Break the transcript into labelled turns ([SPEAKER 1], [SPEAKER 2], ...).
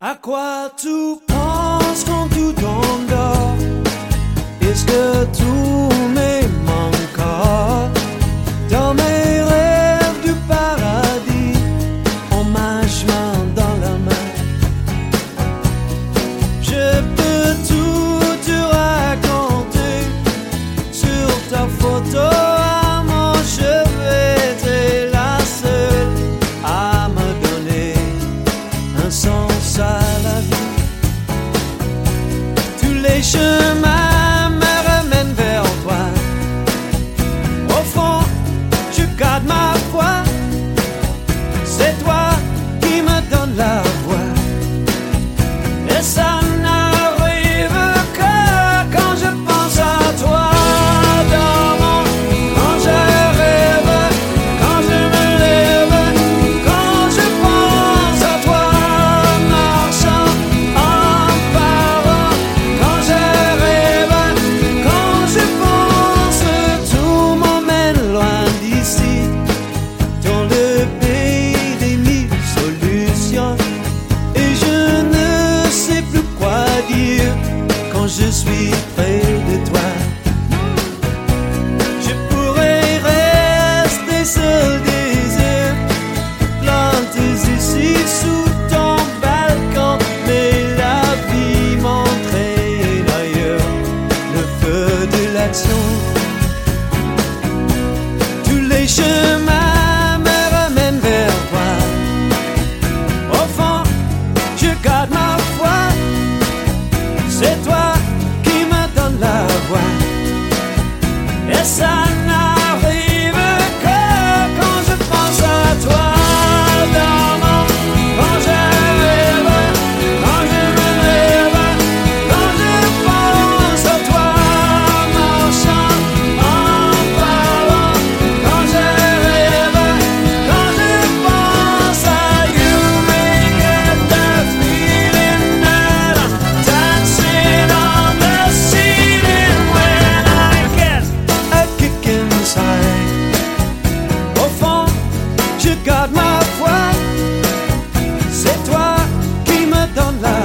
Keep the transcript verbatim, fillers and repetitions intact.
[SPEAKER 1] À quoi tu penses quand tout t'endors? Est-ce que tout me manque encore? Dans mes rêves du paradis, on marche main dans la main. Je peux tout te raconter sur ta photo à mon chevet. T'es la seule à me donner un sens à la vie. Tous les chemins me ramènent vers toi. Au fond, je garde ma foi. C'est toi qui me donne la voix. Et ça n'arrive que quand je pense à toi. Dormant, quand je rêve, quand je me lève, quand je pense à toi. Marchant en parlant, quand je rêve, quand je pense, tout m'emmène loin d'ici, dans le pays des mille solutions. Et je ne sais plus quoi dire quand je suis près de toi. Je pourrais rester seul des heures, planté ici sous ton balcon, mais la vie m'entraîne ailleurs, le feu de l'action. Tous les chemins me ramènent vers toi. Au fond, je garde ma foi. C'est toi qui me donne la voix. Et ça n'arrive que quand je pense à toi. Dormant, quand je rêve, quand je me lève, quand je pense à toi. Marchant en parlant, quand je rêve, quand je pense à you. Make it that feeling that I'm dancing on the ceiling when I get a kick inside. Au fond, je garde ma foi. C'est toi qui me donne la